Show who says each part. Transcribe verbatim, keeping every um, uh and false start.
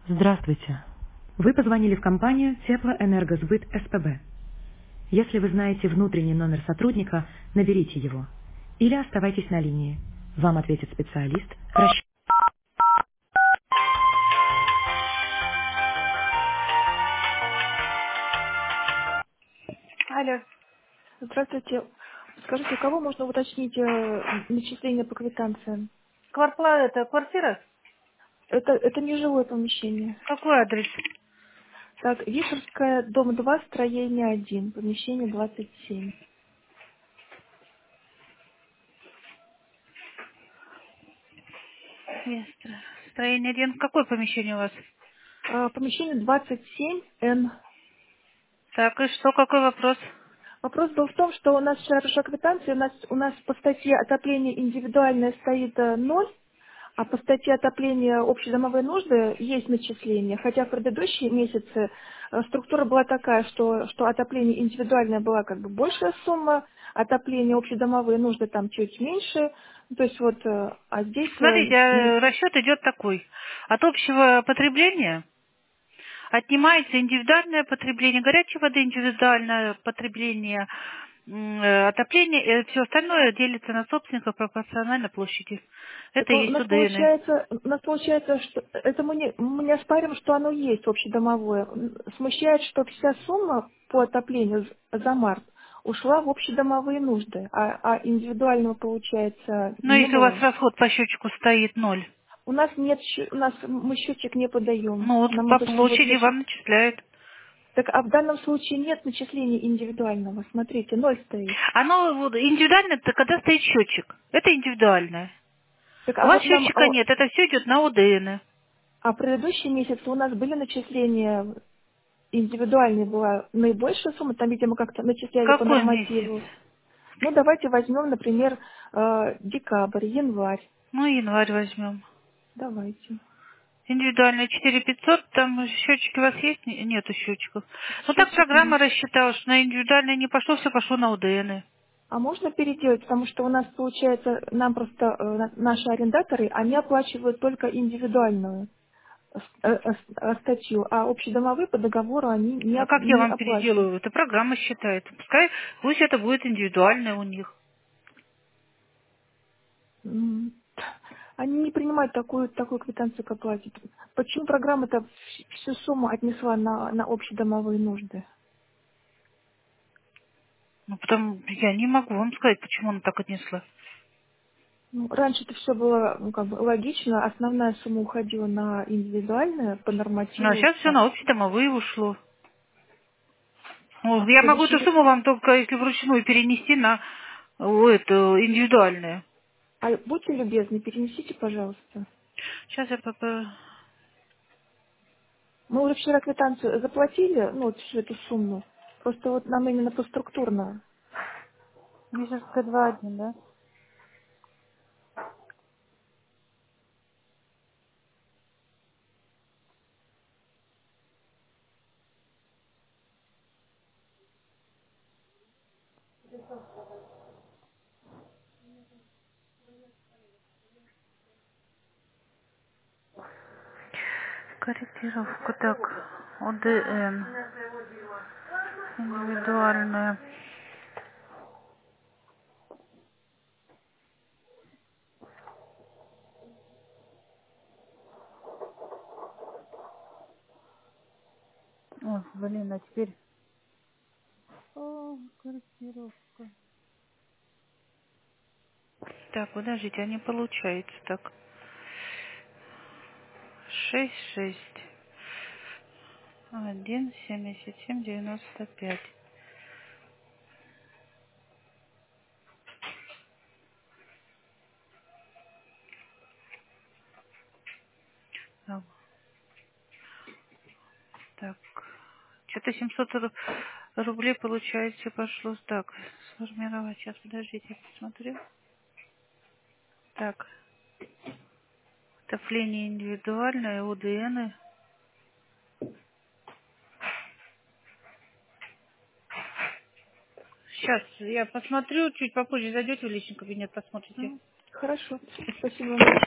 Speaker 1: Здравствуйте. Вы позвонили в компанию Теплоэнергосбыт СПБ. Если вы знаете внутренний номер сотрудника, наберите его. Или оставайтесь на линии. Вам ответит специалист. Расч-
Speaker 2: Алло,
Speaker 3: Здравствуйте. Скажите, у кого можно уточнить э, начисление по квитанциям?
Speaker 2: квартплата это квартира?
Speaker 3: Это, это нежилое помещение.
Speaker 2: Какой адрес?
Speaker 3: Так, Вишерская, дом два, строение один, помещение двадцать семь.
Speaker 2: Место. Строение один. Какое помещение у вас?
Speaker 3: А, помещение двадцать семь Н.
Speaker 2: Так, и что, какой вопрос?
Speaker 3: Вопрос был в том, что у нас вчера пришла квитанция, у нас, у нас по статье отопление индивидуальное стоит э, ноль, а по статье отопления общедомовые нужды есть начисление, хотя в предыдущие месяцы э, структура была такая, что, что отопление индивидуальное была как бы большая сумма, отопление общедомовые нужды там чуть меньше, ну, то есть вот, э, а здесь э,
Speaker 2: Смотрите,
Speaker 3: не-
Speaker 2: э, расчет идет такой. От общего потребления отнимается индивидуальное потребление горячей воды, индивидуальное потребление м, э, отопления, и все остальное делится на собственников пропорционально площади.
Speaker 3: так
Speaker 2: Это и
Speaker 3: у
Speaker 2: есть
Speaker 3: нас
Speaker 2: УДН.
Speaker 3: получается, у нас получается, что это мы не, мы не оспариваем, что оно есть общедомовое. Смущает, что вся сумма по отоплению з- за март ушла в общедомовые нужды, а, а индивидуального, получается,
Speaker 2: Но
Speaker 3: не
Speaker 2: если у вас
Speaker 3: было.
Speaker 2: расход по счетчику стоит ноль,
Speaker 3: У нас нет, щ- у нас мы счетчик не подаем.
Speaker 2: ну вот
Speaker 3: Нам
Speaker 2: по
Speaker 3: это все вот
Speaker 2: площади
Speaker 3: начи-
Speaker 2: вам начисляют.
Speaker 3: Так, а в данном случае нет начисления индивидуального. Смотрите, ноль стоит.
Speaker 2: Оно вот, индивидуально, это когда стоит счетчик. Это индивидуальное.
Speaker 3: Так,
Speaker 2: У
Speaker 3: а
Speaker 2: вас
Speaker 3: вот нам,
Speaker 2: счетчика
Speaker 3: а,
Speaker 2: нет, это все идет на УДН.
Speaker 3: а предыдущие месяцы у нас были начисления индивидуальной была наибольшая сумма, там, видимо, как-то начисляли по
Speaker 2: Какой месяц?
Speaker 3: нормативу. Ну, давайте возьмем, например, э, декабрь, январь.
Speaker 2: Ну, январь возьмем.
Speaker 3: Давайте.
Speaker 2: Индивидуальное четыре пятьсот, там счетчики у вас есть? Не- Нету счетчиков. Ну так
Speaker 3: Счетчик
Speaker 2: программа
Speaker 3: есть.
Speaker 2: рассчитала, что на индивидуальное не пошло, все пошло на УДН.
Speaker 3: А можно переделать, потому что у нас, получается, нам просто э, на- наши арендаторы, они оплачивают только индивидуальную э, э, э, статью, а общедомовые по договору они не,
Speaker 2: А
Speaker 3: оп-
Speaker 2: как я
Speaker 3: не
Speaker 2: вам
Speaker 3: оплачивают.
Speaker 2: переделаю? Это программа считает. Пускай, пусть это будет индивидуальное у них.
Speaker 3: М. Они не принимают такую, такую квитанцию к оплате. Почему программа-то вс- всю сумму отнесла на, на общедомовые нужды?
Speaker 2: Ну, потому я не могу вам сказать, почему она так отнесла.
Speaker 3: Ну, раньше это все было ну, как бы логично. Основная сумма уходила на индивидуальное по
Speaker 2: Ну, а
Speaker 3: нормативу.
Speaker 2: сейчас все
Speaker 3: Там,
Speaker 2: на общедомовые ушло. Ну,
Speaker 3: а в
Speaker 2: я могу эту
Speaker 3: следующий...
Speaker 2: сумму вам только, если вручную перенести на э, эту индивидуальную.
Speaker 3: А будьте любезны, перенесите, пожалуйста.
Speaker 2: Сейчас я попро-
Speaker 3: Мы уже вчера квитанцию заплатили, ну, вот всю эту сумму. Просто вот нам именно по структурно.
Speaker 2: Мишерская два один, да? Корректировка, так, ОДН, индивидуальная. Ой, блин, а теперь... О, корректировка. Так, подождите, а не получается так. Шесть, шесть, один, семьдесят семь, девяносто пять. Так, так. Что-то семьсот ру- рублей, получается, пошло. Так, сформировать. Сейчас, подождите, я посмотрю. Так, отопление индивидуальное, УДН. Сейчас я посмотрю, чуть попозже зайдете в личный кабинет, посмотрите.
Speaker 3: М, Хорошо. Спасибо.